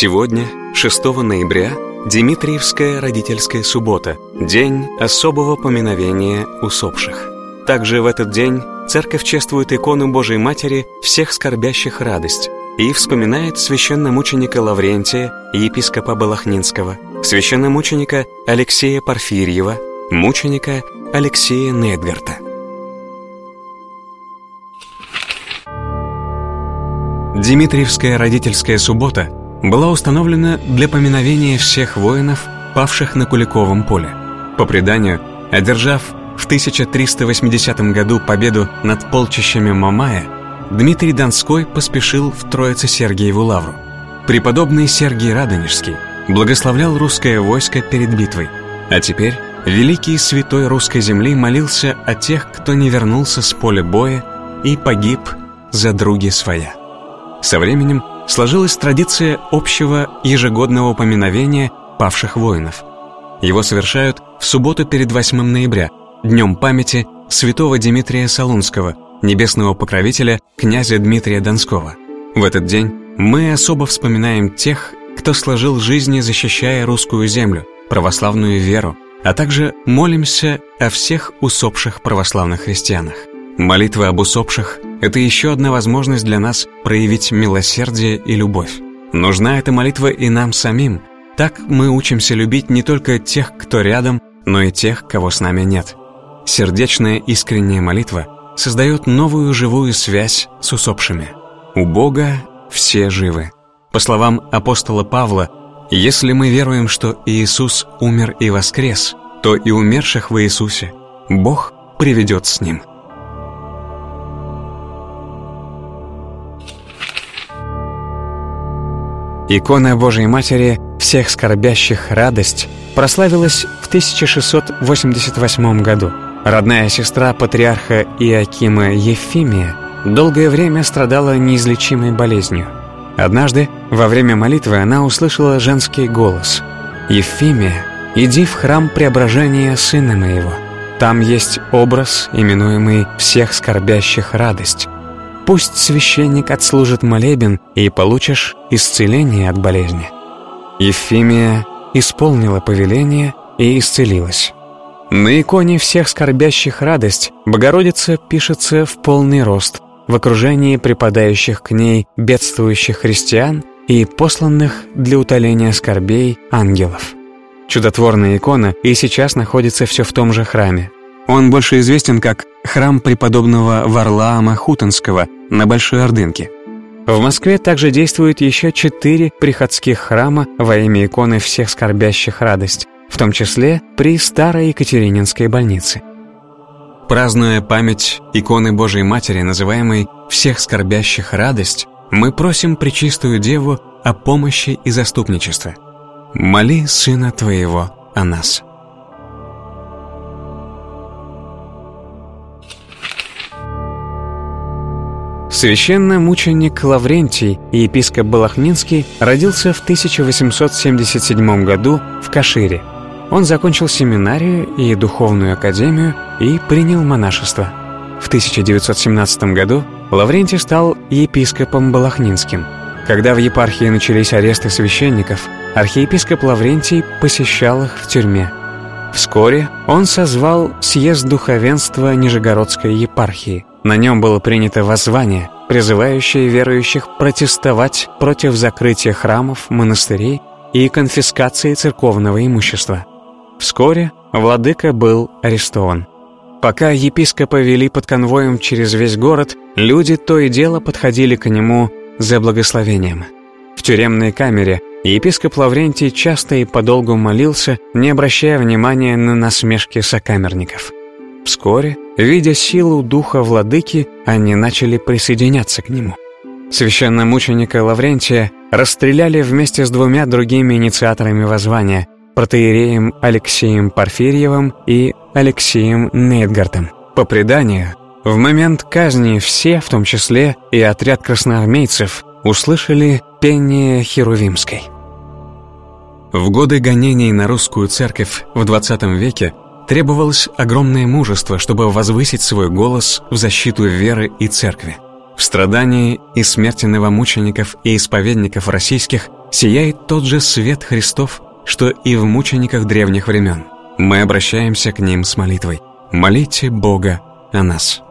Сегодня, 6 ноября, Димитриевская родительская суббота, день особого поминовения усопших. Также в этот день Церковь чествует икону Божией Матери всех скорбящих радость и вспоминает священномученика Лаврентия, епископа Балахнинского, священномученика Алексея Порфирьева, мученика Алексея Недгарта. Димитриевская родительская суббота была установлена для поминовения всех воинов, павших на Куликовом поле. По преданию, одержав в 1380 году победу над полчищами Мамая, Дмитрий Донской поспешил в Троице-Сергиеву лавру. Преподобный Сергий Радонежский благословлял русское войско перед битвой, а теперь великий святой русской земли молился о тех, кто не вернулся с поля боя и погиб за други своя. Со временем сложилась традиция общего ежегодного поминовения павших воинов. Его совершают в субботу перед 8 ноября, днем памяти святого Дмитрия Солунского, небесного покровителя князя Дмитрия Донского. В этот день мы особо вспоминаем тех, кто сложил жизни, защищая русскую землю, православную веру, а также молимся о всех усопших православных христианах. Молитва об усопших – это еще одна возможность для нас проявить милосердие и любовь. Нужна эта молитва и нам самим. Так мы учимся любить не только тех, кто рядом, но и тех, кого с нами нет. Сердечная искренняя молитва создает новую живую связь с усопшими. У Бога все живы. По словам апостола Павла, если мы веруем, что Иисус умер и воскрес, то и умерших в Иисусе Бог приведет с Ним. Икона Божией Матери всех скорбящих радость прославилась в 1688 году. Родная сестра патриарха Иоакима Ефимия долгое время страдала неизлечимой болезнью. Однажды, во время молитвы, она услышала женский голос: «Ефимия, иди в храм Преображения Сына Моего. Там есть образ, именуемый всех скорбящих радость. Пусть священник отслужит молебен, и получишь исцеление от болезни». Ефимия исполнила повеление и исцелилась. На иконе всех скорбящих радость Богородица пишется в полный рост, в окружении припадающих к ней бедствующих христиан и посланных для утоления скорбей ангелов. Чудотворная икона и сейчас находится все в том же храме. Он больше известен как храм преподобного Варлаама Хутонского на Большой Ордынке. В Москве также действует еще 4 приходских храма во имя иконы всех скорбящих радость, в том числе при Старой Екатерининской больнице. Празднуя память иконы Божией Матери, называемой «всех скорбящих радость», мы просим Пречистую Деву о помощи и заступничестве. Моли Сына Твоего о нас. Священномученик Лаврентий и епископ Балахнинский родился в 1877 году в Кашире. Он закончил семинарию и духовную академию и принял монашество. В 1917 году Лаврентий стал епископом Балахнинским. Когда в епархии начались аресты священников, архиепископ Лаврентий посещал их в тюрьме. Вскоре он созвал съезд духовенства Нижегородской епархии. На нем было принято воззвание, призывающее верующих протестовать против закрытия храмов, монастырей и конфискации церковного имущества. Вскоре владыка был арестован. Пока епископа вели под конвоем через весь город, люди то и дело подходили к нему за благословением. В тюремной камере епископ Лаврентий часто и подолгу молился, не обращая внимания на насмешки сокамерников. Вскоре, видя силу духа владыки, они начали присоединяться к нему. Священномученика Лаврентия расстреляли вместе с 2 другими инициаторами воззвания – протоиереем Алексеем Порфирьевым и Алексеем Недгартом. По преданию, в момент казни все, в том числе и отряд красноармейцев, услышали пение Херувимской. В годы гонений на русскую церковь в XX веке требовалось огромное мужество, чтобы возвысить свой голос в защиту веры и церкви. В страдании и смерти новомучеников и исповедников российских сияет тот же свет Христов, что и в мучениках древних времен. Мы обращаемся к ним с молитвой: молите Бога о нас.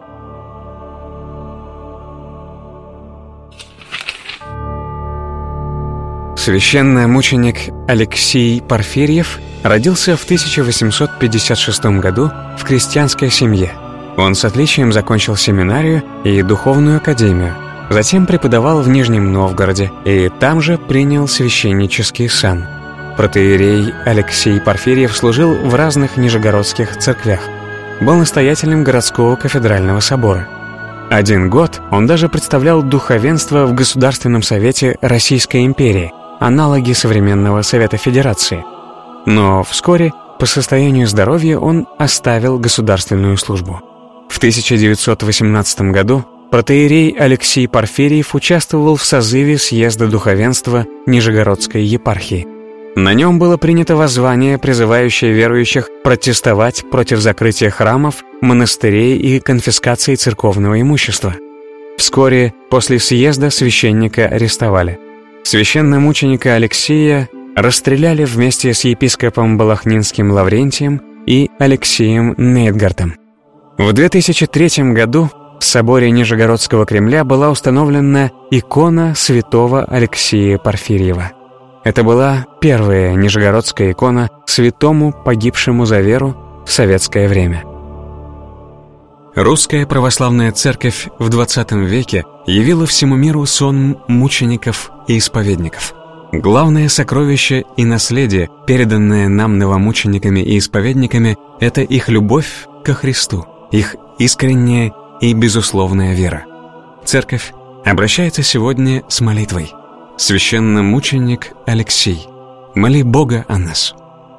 Священномученик Алексий Порфирьев родился в 1856 году в крестьянской семье. Он с отличием закончил семинарию и духовную академию, затем преподавал в Нижнем Новгороде и там же принял священнический сан. Протоиерей Алексий Порфирьев служил в разных нижегородских церквях, был настоятелем городского кафедрального собора. 1 год он даже представлял духовенство в Государственном совете Российской империи, аналоги современного Совета Федерации. Но вскоре, по состоянию здоровья, он оставил государственную службу. В 1918 году протоиерей Алексий Порфирьев участвовал в созыве съезда духовенства Нижегородской епархии. На нем было принято воззвание, призывающее верующих протестовать против закрытия храмов, монастырей и конфискации церковного имущества. Вскоре после съезда священника арестовали. Священномученика Алексия расстреляли вместе с епископом Балахнинским Лаврентием и Алексием Нейтгартом. В 2003 году в соборе Нижегородского Кремля была установлена икона святого Алексия Порфирьева. Это была первая нижегородская икона святому, погибшему за веру в советское время. Русская православная церковь в XX веке явила всему миру сон мучеников и исповедников. Главное сокровище и наследие, переданное нам новомучениками и исповедниками, это их любовь ко Христу, их искренняя и безусловная вера. Церковь обращается сегодня с молитвой: священномученик Алексий, моли Бога о нас.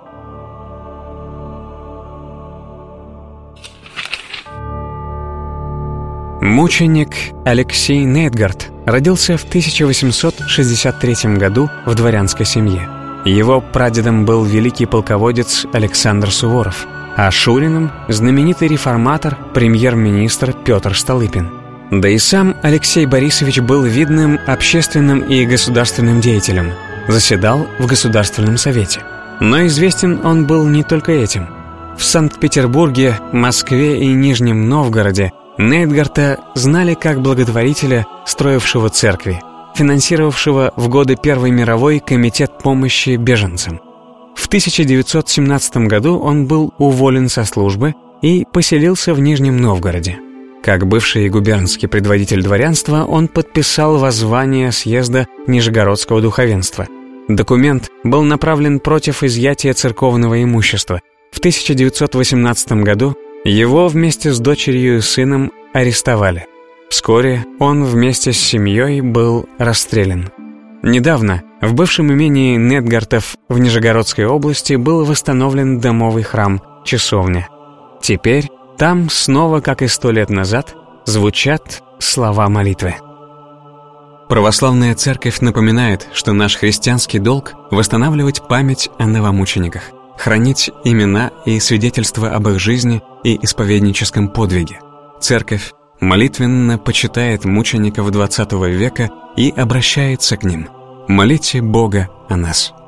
Мученик Алексий Нейтгарт родился в 1863 году в дворянской семье. Его прадедом был великий полководец Александр Суворов, а шурином – знаменитый реформатор, премьер-министр Петр Столыпин. Да и сам Алексей Борисович был видным общественным и государственным деятелем, заседал в Государственном совете. Но известен он был не только этим. В Санкт-Петербурге, Москве и Нижнем Новгороде Нейтгарта знали как благотворителя, строившего церкви, финансировавшего в годы Первой мировой комитет помощи беженцам. В 1917 году он был уволен со службы и поселился в Нижнем Новгороде. Как бывший губернский предводитель дворянства, он подписал воззвание съезда Нижегородского духовенства. Документ был направлен против изъятия церковного имущества. В 1918 году его вместе с дочерью и сыном арестовали. Вскоре он вместе с семьей был расстрелян. Недавно в бывшем имении Нейтгартов в Нижегородской области был восстановлен домовый храм «Часовня». Теперь там снова, как и 100 лет назад, звучат слова молитвы. Православная церковь напоминает, что наш христианский долг – восстанавливать память о новомучениках, хранить имена и свидетельства об их жизни и исповедническом подвиге. Церковь молитвенно почитает мучеников XX века и обращается к ним: молите Бога о нас.